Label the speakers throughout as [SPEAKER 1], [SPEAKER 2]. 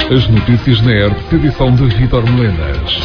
[SPEAKER 1] As notícias na ERP, edição de Vítor Melenas.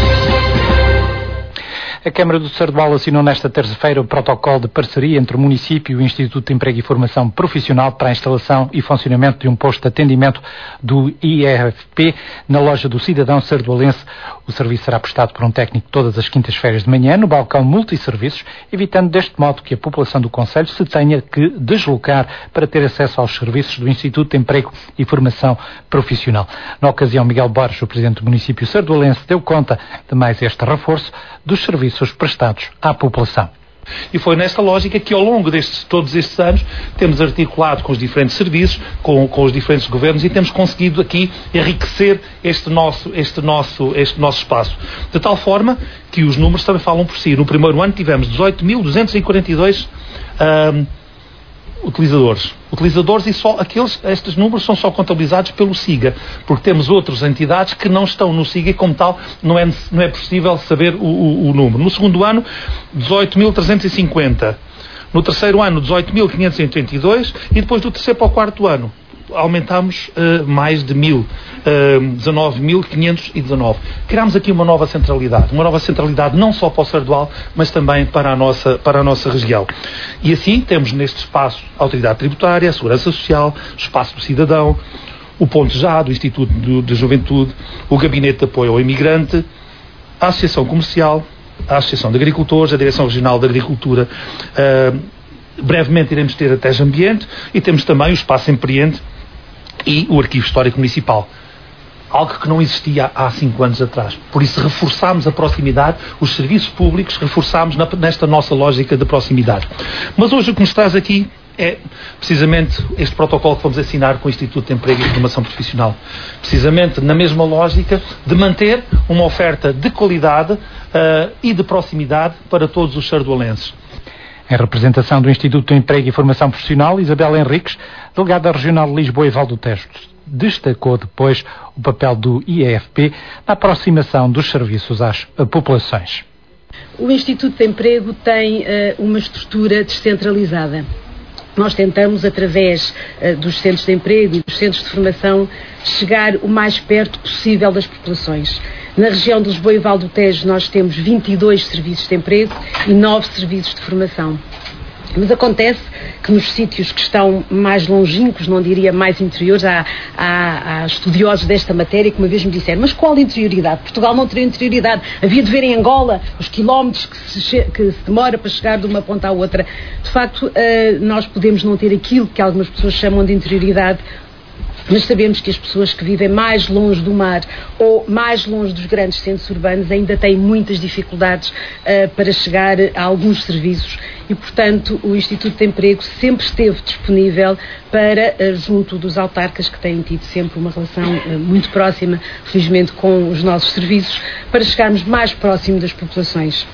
[SPEAKER 2] A Câmara do Sardual assinou nesta terça-feira o protocolo de parceria entre o município e o Instituto de Emprego e Formação Profissional para a instalação e funcionamento de um posto de atendimento do IEFP na loja do cidadão sardualense. O serviço será prestado por um técnico todas as quintas-feiras de manhã no balcão multisserviços, evitando deste modo que a população do concelho se tenha que deslocar para ter acesso aos serviços do Instituto de Emprego e Formação Profissional. Na ocasião, Miguel Borges, o presidente do município sardualense, deu conta de mais este reforço dos serviços prestados à população.
[SPEAKER 3] E foi nesta lógica que, ao longo todos estes anos, temos articulado com os diferentes serviços, com os diferentes governos, e temos conseguido aqui enriquecer este nosso espaço. De tal forma que os números também falam por si. No primeiro ano tivemos 18.242 utilizadores, e só estes números são só contabilizados pelo SIGA, porque temos outras entidades que não estão no SIGA e, como tal, não é possível saber o número. No segundo ano, 18.350. No terceiro ano, 18.582, e depois do terceiro para o quarto ano aumentámos mais de 19.519. Criámos aqui uma nova centralidade não só para o Sardual, mas também para a nossa região. E assim temos neste espaço a Autoridade Tributária, a Segurança Social, o Espaço do Cidadão, o Ponto Já, do Instituto de Juventude, o Gabinete de Apoio ao Imigrante, a Associação Comercial, a Associação de Agricultores, a Direção Regional de Agricultura, brevemente iremos ter a TES Ambiente, e temos também o Espaço Empreende e o Arquivo Histórico Municipal. Algo que não existia há 5 anos atrás. Por isso reforçámos a proximidade, os serviços públicos reforçámos nesta nossa lógica de proximidade. Mas hoje o que nos traz aqui é precisamente este protocolo que vamos assinar com o Instituto de Emprego e Formação Profissional. Precisamente na mesma lógica de manter uma oferta de qualidade e de proximidade para todos os sardualenses.
[SPEAKER 2] Em representação do Instituto de Emprego e Formação Profissional, Isabel Henriques, delegada regional de Lisboa e Val do Tejo, destacou depois o papel do IEFP na aproximação dos serviços às populações.
[SPEAKER 4] O Instituto de Emprego tem uma estrutura descentralizada. Nós tentamos, através dos centros de emprego e dos centros de formação, chegar o mais perto possível das populações. Na região de Lisboa e Val do Tejo nós temos 22 serviços de emprego e 9 serviços de formação. Mas acontece que nos sítios que estão mais longínquos, não diria mais interiores, há estudiosos desta matéria que uma vez me disseram: mas qual interioridade? Portugal não teria interioridade. Havia de ver em Angola os quilómetros que se demora para chegar de uma ponta à outra. De facto, nós podemos não ter aquilo que algumas pessoas chamam de interioridade, mas sabemos que as pessoas que vivem mais longe do mar ou mais longe dos grandes centros urbanos ainda têm muitas dificuldades para chegar a alguns serviços, e, portanto, o Instituto de Emprego sempre esteve disponível para, junto dos autarcas, que têm tido sempre uma relação muito próxima, felizmente, com os nossos serviços, para chegarmos mais próximo das populações.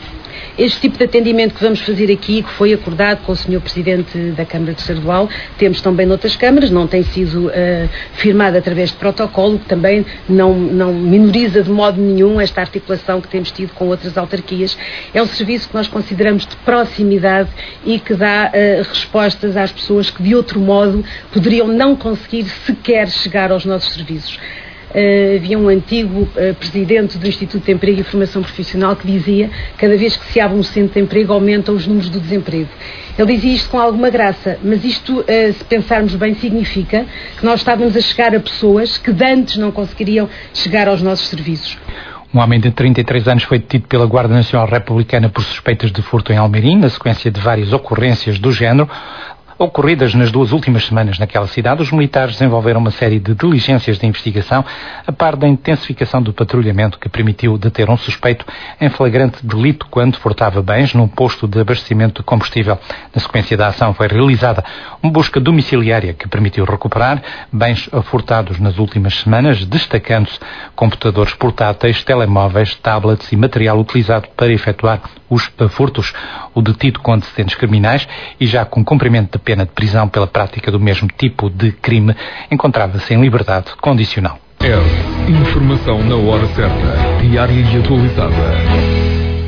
[SPEAKER 4] Este tipo de atendimento que vamos fazer aqui, que foi acordado com o Sr. Presidente da Câmara de Sardual, temos também noutras câmaras, não tem sido firmado através de protocolo, que também não minoriza de modo nenhum esta articulação que temos tido com outras autarquias. É um serviço que nós consideramos de proximidade e que dá respostas às pessoas que de outro modo poderiam não conseguir sequer chegar aos nossos serviços. Havia um antigo presidente do Instituto de Emprego e Formação Profissional que dizia: cada vez que se abre um centro de emprego aumentam os números do desemprego. Ele dizia isto com alguma graça, mas isto, se pensarmos bem, significa que nós estávamos a chegar a pessoas que de antes não conseguiriam chegar aos nossos serviços.
[SPEAKER 2] Um homem de 33 anos foi detido pela Guarda Nacional Republicana por suspeitas de furto em Almeirim, na sequência de várias ocorrências do género ocorridas nas 2 últimas semanas naquela cidade. Os militares desenvolveram uma série de diligências de investigação, a par da intensificação do patrulhamento que permitiu deter um suspeito em flagrante delito quando furtava bens num posto de abastecimento de combustível. Na sequência da ação foi realizada uma busca domiciliária que permitiu recuperar bens furtados nas últimas semanas, destacando-se computadores portáteis, telemóveis, tablets e material utilizado para efetuar os furtos. O detido com antecedentes criminais e já com cumprimento de pena de prisão pela prática do mesmo tipo de crime encontrava-se em liberdade condicional.
[SPEAKER 1] Informação na hora certa, diária e atualizada.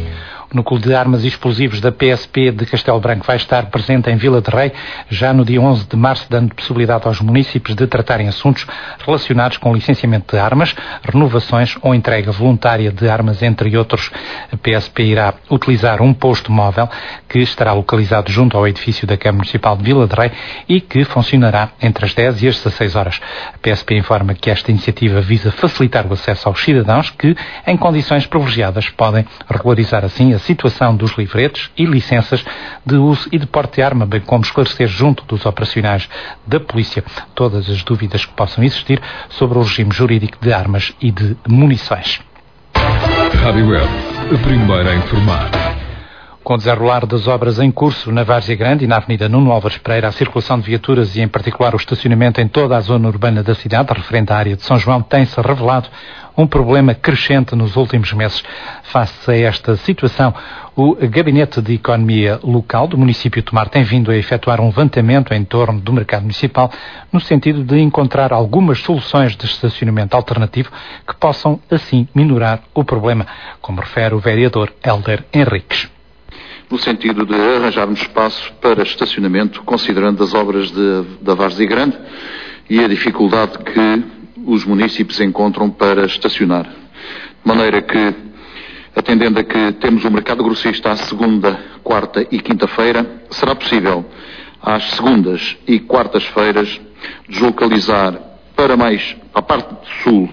[SPEAKER 2] O Núcleo de Armas e Explosivos da PSP de Castelo Branco vai estar presente em Vila de Rei já no dia 11 de março, dando possibilidade aos municípios de tratarem assuntos relacionados com licenciamento de armas, renovações ou entrega voluntária de armas, entre outros. A PSP irá utilizar um posto móvel que estará localizado junto ao edifício da Câmara Municipal de Vila de Rei e que funcionará entre as 10 e as 16 horas. A PSP informa que esta iniciativa visa facilitar o acesso aos cidadãos que, em condições privilegiadas, podem regularizar assim a situação dos livretes e licenças de uso e de porte de arma, bem como esclarecer junto dos operacionais da Polícia todas as dúvidas que possam existir sobre o regime jurídico de armas e de munições.
[SPEAKER 1] Rádio Web, a primeira a informar.
[SPEAKER 2] Com o desenrolar das obras em curso na Várzea Grande e na Avenida Nuno Álvares Pereira, a circulação de viaturas e, em particular, o estacionamento em toda a zona urbana da cidade, referente à área de São João, tem-se revelado um problema crescente nos últimos meses. Face a esta situação, o Gabinete de Economia Local do município de Tomar tem vindo a efetuar um levantamento em torno do mercado municipal, no sentido de encontrar algumas soluções de estacionamento alternativo que possam, assim, minorar o problema, como refere o vereador Hélder Henriques.
[SPEAKER 5] No sentido de arranjarmos espaço para estacionamento, considerando as obras da Várzea Grande e a dificuldade que os municípios encontram para estacionar. De maneira que, atendendo a que temos o mercado grossista à segunda, quarta e quinta-feira, será possível, às segundas e quartas-feiras, deslocalizar para a parte sul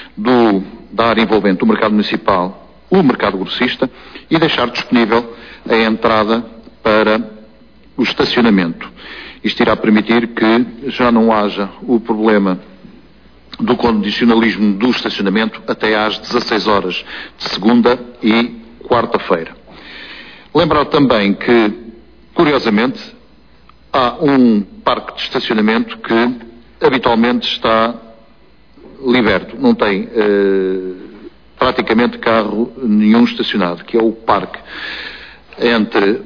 [SPEAKER 5] da área envolvente o mercado municipal, o mercado grossista, e deixar disponível a entrada para o estacionamento. Isto irá permitir que já não haja o problema do condicionalismo do estacionamento até às 16 horas de segunda e quarta-feira. Lembrar também que, curiosamente, há um parque de estacionamento que habitualmente está liberto, não tem praticamente carro nenhum estacionado, que é o parque entre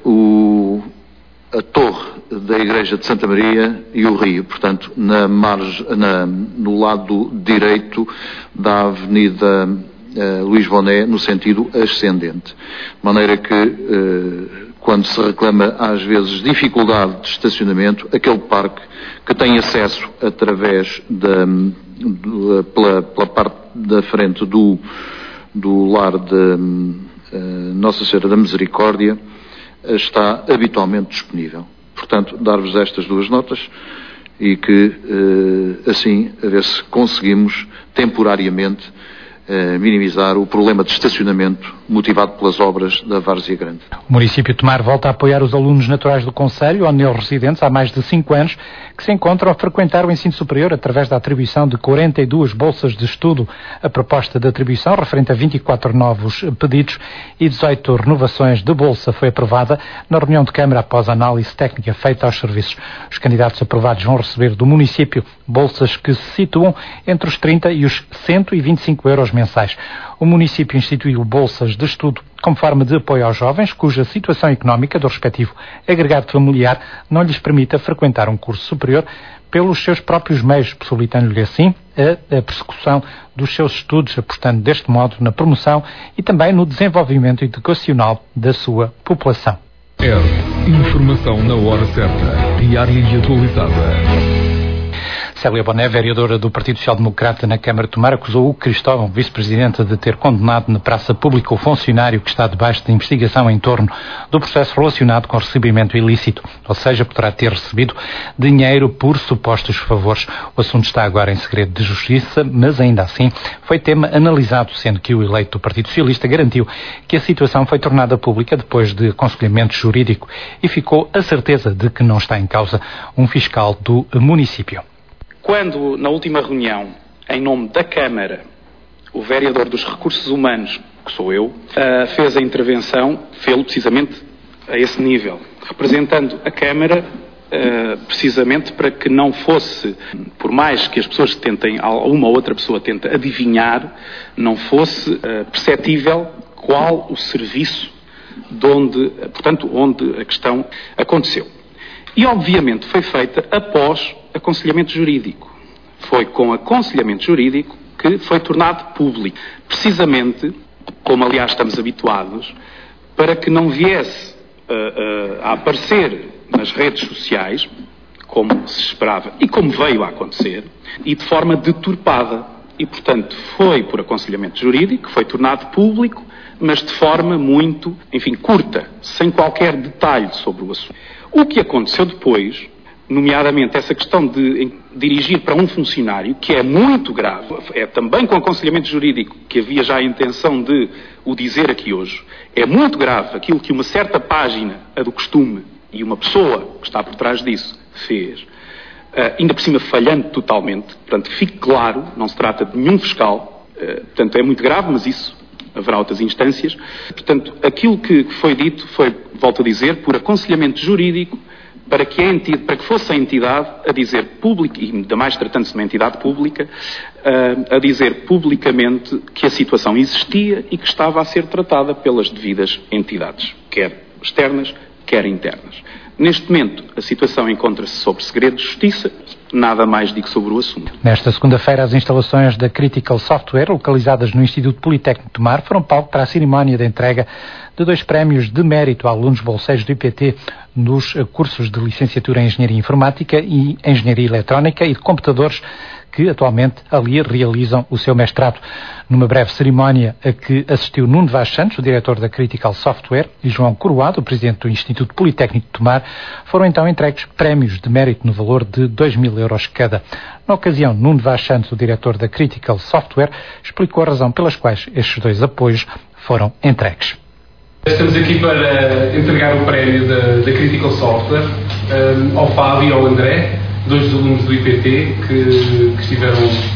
[SPEAKER 5] a torre da Igreja de Santa Maria e o rio, portanto, no lado direito da Avenida Luís Boné, no sentido ascendente. De maneira que, quando se reclama às vezes dificuldade de estacionamento, aquele parque que tem acesso através pela parte da frente do lar de Nossa Senhora da Misericórdia, está habitualmente disponível. Portanto, dar-vos estas duas notas e que, assim, a ver se conseguimos temporariamente minimizar o problema de estacionamento motivado pelas obras da Várzea Grande.
[SPEAKER 2] O município de Tomar volta a apoiar os alunos naturais do concelho, onde neles residentes há mais de 5 anos, que se encontram a frequentar o ensino superior através da atribuição de 42 bolsas de estudo. A proposta de atribuição, referente a 24 novos pedidos e 18 renovações de bolsa, foi aprovada na reunião de Câmara após a análise técnica feita aos serviços. Os candidatos aprovados vão receber do município bolsas que se situam entre os 30 e os 125 euros mensais. O município instituiu bolsas de estudo como forma de apoio aos jovens cuja situação económica do respectivo agregado familiar não lhes permita frequentar um curso superior pelos seus próprios meios, possibilitando-lhe assim a persecução dos seus estudos, apostando deste modo na promoção e também no desenvolvimento educacional da sua população.
[SPEAKER 1] Informação na hora certa, diária e atualizada.
[SPEAKER 2] Célia Boné, vereadora do Partido Social Democrata na Câmara de Tomar, acusou o Cristóvão, vice-presidente, de ter condenado na praça pública o funcionário que está debaixo de investigação em torno do processo relacionado com recebimento ilícito, ou seja, poderá ter recebido dinheiro por supostos favores. O assunto está agora em segredo de justiça, mas ainda assim foi tema analisado, sendo que o eleito do Partido Socialista garantiu que a situação foi tornada pública depois de aconselhamento jurídico e ficou a certeza de que não está em causa um fiscal do município.
[SPEAKER 6] Quando, na última reunião, em nome da Câmara, o vereador dos Recursos Humanos, que sou eu, fez a intervenção, fê-lo precisamente a esse nível, representando a Câmara, precisamente para que não fosse, por mais que as pessoas tentem, uma ou outra pessoa tente adivinhar, não fosse perceptível qual o serviço onde a questão aconteceu. E, obviamente, foi feita após aconselhamento jurídico. Foi com aconselhamento jurídico que foi tornado público. Precisamente, como aliás estamos habituados, para que não viesse a aparecer nas redes sociais, como se esperava e como veio a acontecer, e de forma deturpada. E, portanto, foi por aconselhamento jurídico, foi tornado público, mas de forma muito, curta, sem qualquer detalhe sobre o assunto. O que aconteceu depois, nomeadamente essa questão de dirigir para um funcionário, que é muito grave, é também com aconselhamento jurídico que havia já a intenção de o dizer aqui hoje, é muito grave aquilo que uma certa página, a do costume, e uma pessoa que está por trás disso, fez, ainda por cima falhando totalmente, portanto, fique claro, não se trata de nenhum fiscal, portanto, é muito grave, mas isso haverá outras instâncias. Portanto, aquilo que foi dito foi, volto a dizer, por aconselhamento jurídico, para que fosse a entidade a dizer público, e ainda mais tratando-se de uma entidade pública, a dizer publicamente que a situação existia e que estava a ser tratada pelas devidas entidades, quer externas, quer internas. Neste momento, a situação encontra-se sob segredo de justiça, nada mais digo sobre o assunto.
[SPEAKER 2] Nesta segunda-feira, as instalações da Critical Software, localizadas no Instituto Politécnico de Tomar, foram palco para a cerimónia de entrega de 2 prémios de mérito a alunos bolseiros do IPT nos cursos de licenciatura em Engenharia Informática e Engenharia Eletrónica e de Computadores, que atualmente ali realizam o seu mestrado. Numa breve cerimónia a que assistiu Nuno Vaz Santos, o diretor da Critical Software, e João Coroado, o presidente do Instituto Politécnico de Tomar, foram então entregues prémios de mérito no valor de 2.000 euros cada. Na ocasião, Nuno Vaz Santos, o diretor da Critical Software, explicou a razão pelas quais estes 2 apoios foram entregues.
[SPEAKER 7] Estamos aqui para entregar o prémio da Critical Software ao Fábio e ao André, 2 alunos do IPT que estiveram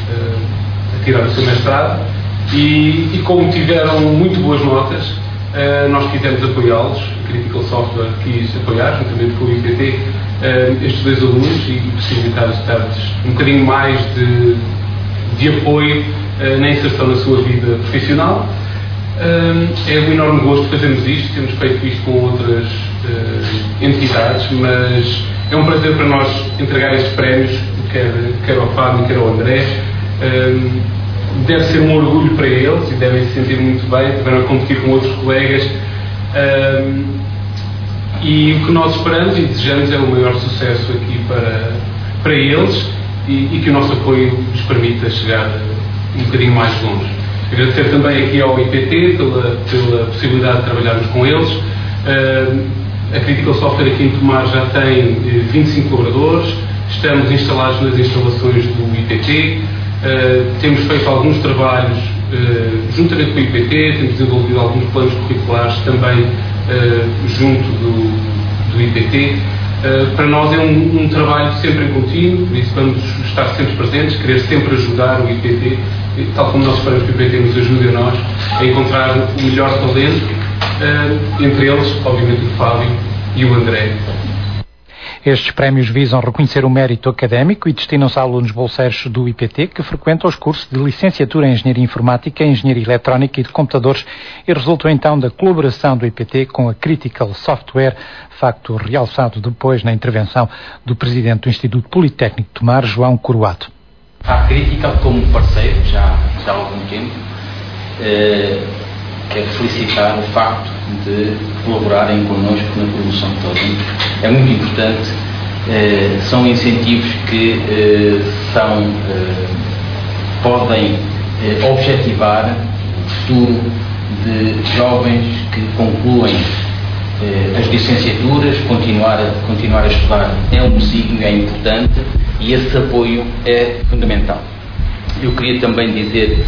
[SPEAKER 7] a tirar o seu mestrado e como tiveram muito boas notas, nós quisemos apoiá-los. A Critical Software quis apoiar, juntamente com o IPT, estes 2 alunos e possibilitar-lhes um bocadinho mais de apoio na inserção na sua vida profissional. É um enorme gosto fazermos isto, temos feito isto com outras entidades, mas é um prazer para nós entregar estes prémios, quer ao Fábio, quer ao André. Deve ser um orgulho para eles e devem se sentir muito bem, estiveram a competir com outros colegas. E o que nós esperamos e desejamos é o maior sucesso aqui para eles e que o nosso apoio lhes permita chegar um bocadinho mais longe. Agradecer também aqui ao IPT pela possibilidade de trabalharmos com eles. A Critical Software aqui em Tomar já tem 25 colaboradores, estamos instalados nas instalações do IPT, temos feito alguns trabalhos juntamente com o IPT, temos desenvolvido alguns planos curriculares também junto do IPT. Para nós é um trabalho sempre em contínuo, por isso vamos estar sempre presentes, querer sempre ajudar o IPT, tal como nós esperamos que o IPT nos ajude a nós a encontrar o melhor talento, entre eles, obviamente, o Fábio e o André.
[SPEAKER 2] Estes prémios visam reconhecer o mérito académico e destinam-se a alunos bolseiros do IPT que frequentam os cursos de licenciatura em Engenharia Informática, Engenharia Eletrónica e de Computadores e resultam então da colaboração do IPT com a Critical Software, facto realçado depois na intervenção do presidente do Instituto Politécnico de Tomar, João Coroado.
[SPEAKER 8] A Critical como parceiro já há algum tempo, quero felicitar o facto de colaborarem connosco na produção de talentos. É muito importante, são incentivos que podem objetivar o futuro de jovens que concluem as licenciaturas, continuar a estudar é um signo, é importante e esse apoio é fundamental. Eu queria também dizer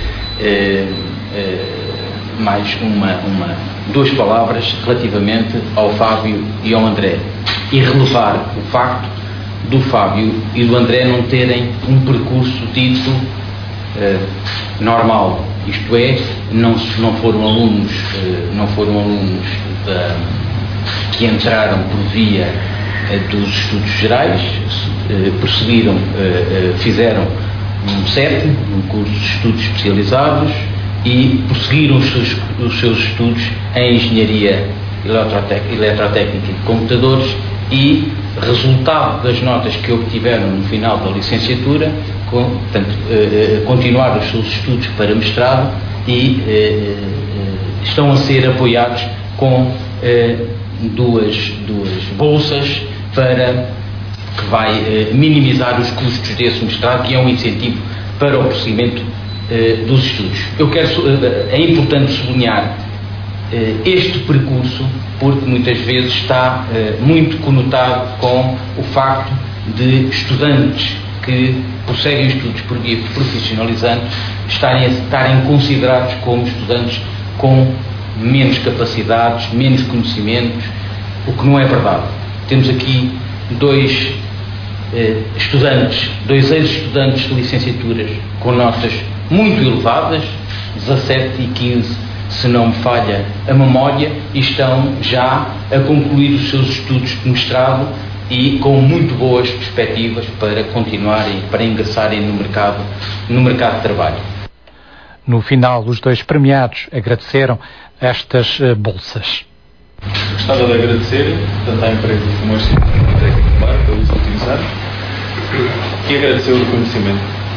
[SPEAKER 8] mais duas palavras relativamente ao Fábio e ao André e relevar o facto do Fábio e do André não terem um percurso dito normal, isto é, não foram alunos que entraram por via dos estudos gerais, fizeram um CEP, um curso de estudos especializados, e prosseguiram os seus estudos em Engenharia Eletrotécnica e de Computadores e, resultado das notas que obtiveram no final da licenciatura, continuaram os seus estudos para mestrado e estão a ser apoiados com duas bolsas que vai minimizar os custos desse mestrado, que é um incentivo para o prosseguimento dos estudos. É importante sublinhar este percurso, porque muitas vezes está muito conotado com o facto de estudantes que prosseguem estudos por via profissionalizante estarem considerados como estudantes com menos capacidades, menos conhecimentos, o que não é verdade. Temos aqui dois ex-estudantes de licenciaturas com notas muito elevadas, 17 e 15, se não me falha a memória, e estão já a concluir os seus estudos de mestrado e com muito boas perspectivas para continuarem, para ingressarem no mercado de trabalho.
[SPEAKER 2] No final, os dois premiados agradeceram estas bolsas.
[SPEAKER 9] Gostava de agradecer tanto à empresa como ao Instituto Técnico de Mar pelos últimos anos e agradecer o reconhecimento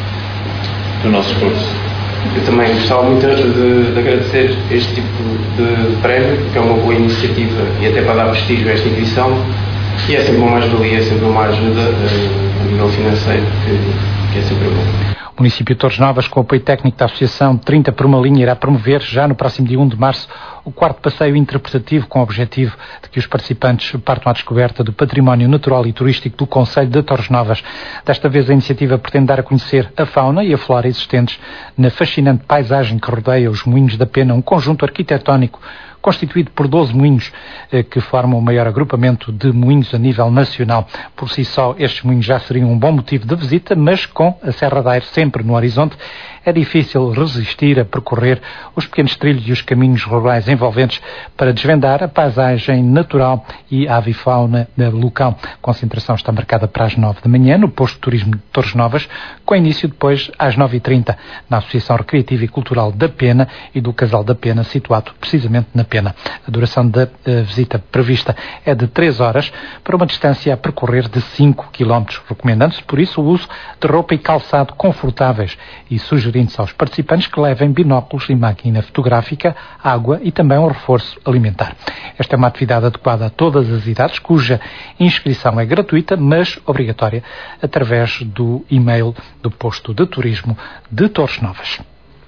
[SPEAKER 9] do nosso esforço.
[SPEAKER 10] Eu também gostava muito de agradecer este tipo de prémio, que é uma boa iniciativa e até para dar prestígio a esta instituição, e é sempre uma mais-valia, é sempre uma ajuda a nível financeiro, que é sempre bom.
[SPEAKER 2] O município de Torres Novas, com o apoio técnico da Associação 30 por uma Linha, irá promover já no próximo dia 1 de março o 4º passeio interpretativo, com o objetivo de que os participantes partam à descoberta do património natural e turístico do concelho de Torres Novas. Desta vez a iniciativa pretende dar a conhecer a fauna e a flora existentes na fascinante paisagem que rodeia os Moinhos da Pena, um conjunto arquitetónico constituído por 12 moinhos que formam o maior agrupamento de moinhos a nível nacional. Por si só, estes moinhos já seriam um bom motivo de visita, mas com a Serra da Aire sempre no horizonte, é difícil resistir a percorrer os pequenos trilhos e os caminhos rurais envolventes para desvendar a paisagem natural e a avifauna local. A concentração está marcada para as 9 da manhã no posto de turismo de Torres Novas, com início depois às 9h30 na Associação Recreativa e Cultural da Pena e do Casal da Pena, situado precisamente na Pena. A duração da visita prevista é de 3 horas para uma distância a percorrer de 5 km, recomendando-se por isso o uso de roupa e calçado confortáveis e sugerindo-se aos participantes que levem binóculos e máquina fotográfica, água e também um reforço alimentar. Esta é uma atividade adequada a todas as idades, cuja inscrição é gratuita, mas obrigatória, através do e-mail do posto de turismo de Torres Novas.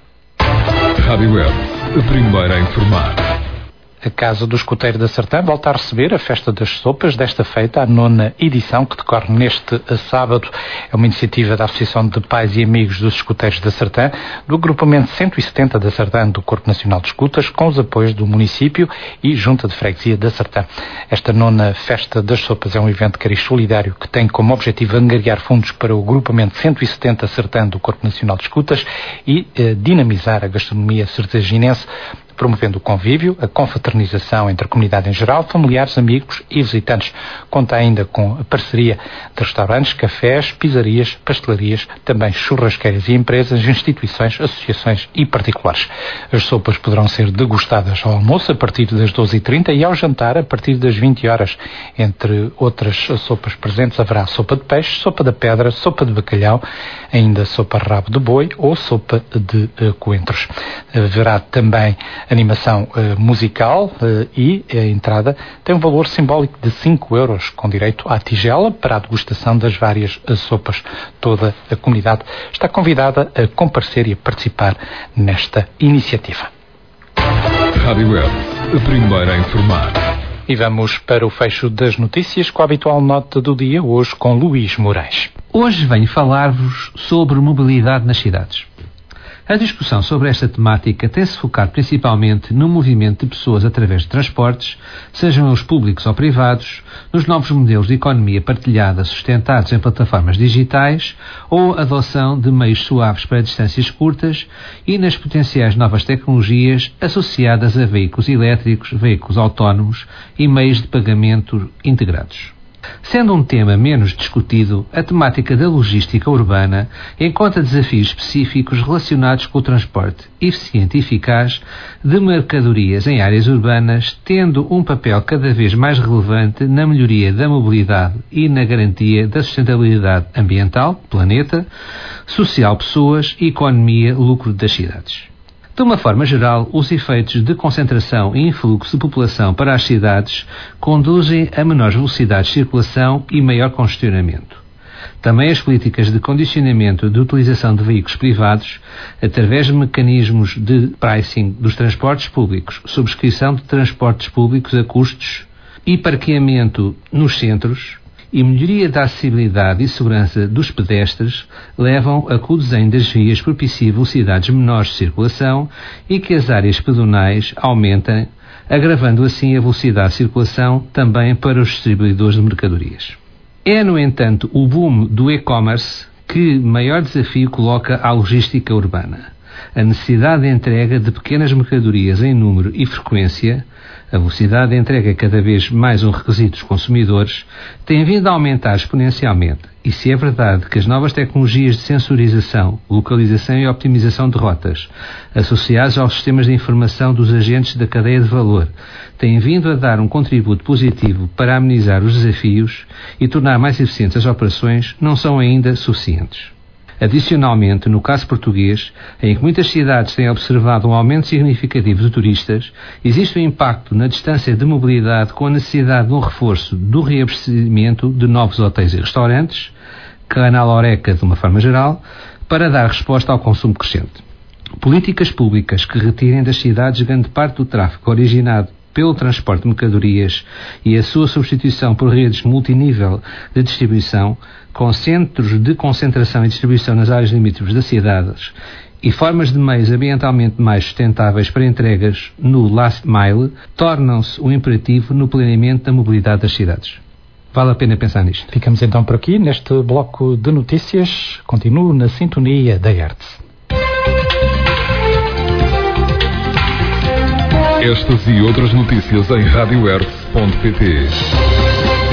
[SPEAKER 1] Rádio Web, a primeira a informar.
[SPEAKER 2] A Casa do Escoteiro da Sertã volta a receber a Festa das Sopas, desta feita, a 9ª edição, que decorre neste sábado. É uma iniciativa da Associação de Pais e Amigos dos Escoteiros da Sertã, do agrupamento 170 da Sertã do Corpo Nacional de Escutas, com os apoios do município e Junta de Freguesia da Sertã. Esta 9ª Festa das Sopas é um evento cariz solidário que tem como objetivo angariar fundos para o agrupamento 170 Sertã do Corpo Nacional de Escutas e dinamizar a gastronomia sertaginense, promovendo o convívio, a confraternização entre a comunidade em geral, familiares, amigos e visitantes. Conta ainda com a parceria de restaurantes, cafés, pizzarias, pastelarias, também churrasqueiras e empresas, instituições, associações e particulares. As sopas poderão ser degustadas ao almoço a partir das 12h30 e ao jantar a partir das 20 horas. Entre outras sopas presentes haverá sopa de peixe, sopa da pedra, sopa de bacalhau, ainda sopa rabo de boi ou sopa de coentros. Haverá também animação musical e a entrada tem um valor simbólico de 5 euros, com direito à tigela para a degustação das várias sopas. Toda a comunidade está convidada a comparecer e a participar nesta iniciativa.
[SPEAKER 1] Rádio Web, a primeira a informar.
[SPEAKER 2] E vamos para o fecho das notícias com a habitual nota do dia, hoje com Luís Moraes.
[SPEAKER 11] Hoje venho falar-vos sobre mobilidade nas cidades. A discussão sobre esta temática tem-se focado principalmente no movimento de pessoas através de transportes, sejam eles públicos ou privados, nos novos modelos de economia partilhada sustentados em plataformas digitais ou adoção de meios suaves para distâncias curtas e nas potenciais novas tecnologias associadas a veículos elétricos, veículos autónomos e meios de pagamento integrados. Sendo um tema menos discutido, a temática da logística urbana encontra desafios específicos relacionados com o transporte eficiente e eficaz de mercadorias em áreas urbanas, tendo um papel cada vez mais relevante na melhoria da mobilidade e na garantia da sustentabilidade ambiental, planeta, social, pessoas e economia, lucro das cidades. De uma forma geral, os efeitos de concentração e influxo de população para as cidades conduzem a menores velocidades de circulação e maior congestionamento. Também as políticas de condicionamento de utilização de veículos privados, através de mecanismos de pricing dos transportes públicos, subscrição de transportes públicos a custos e parqueamento nos centros, e melhoria da acessibilidade e segurança dos pedestres levam a que o desenho das vias propicie velocidades menores de circulação e que as áreas pedonais aumentem, agravando assim a velocidade de circulação também para os distribuidores de mercadorias. É, no entanto, o boom do e-commerce que maior desafio coloca à logística urbana. A necessidade de entrega de pequenas mercadorias em número e frequência, a velocidade de entrega é cada vez mais um requisito dos consumidores, tem vindo a aumentar exponencialmente. E se é verdade que as novas tecnologias de sensorização, localização e optimização de rotas, associadas aos sistemas de informação dos agentes da cadeia de valor, têm vindo a dar um contributo positivo para amenizar os desafios e tornar mais eficientes as operações, não são ainda suficientes. Adicionalmente, no caso português, em que muitas cidades têm observado um aumento significativo de turistas, existe um impacto na distância de mobilidade com a necessidade de um reforço do reabastecimento de novos hotéis e restaurantes, canal Horeca de uma forma geral, para dar resposta ao consumo crescente. Políticas públicas que retirem das cidades grande parte do tráfego originado pelo transporte de mercadorias e a sua substituição por redes multinível de distribuição, com centros de concentração e distribuição nas áreas limítrofes das cidades e formas de meios ambientalmente mais sustentáveis para entregas no last mile, tornam-se um imperativo no planeamento da mobilidade das cidades. Vale a pena pensar nisto.
[SPEAKER 2] Ficamos então por aqui neste bloco de notícias. Continuo na sintonia da Hertz.
[SPEAKER 1] Estas e outras notícias em radiohertz.pt.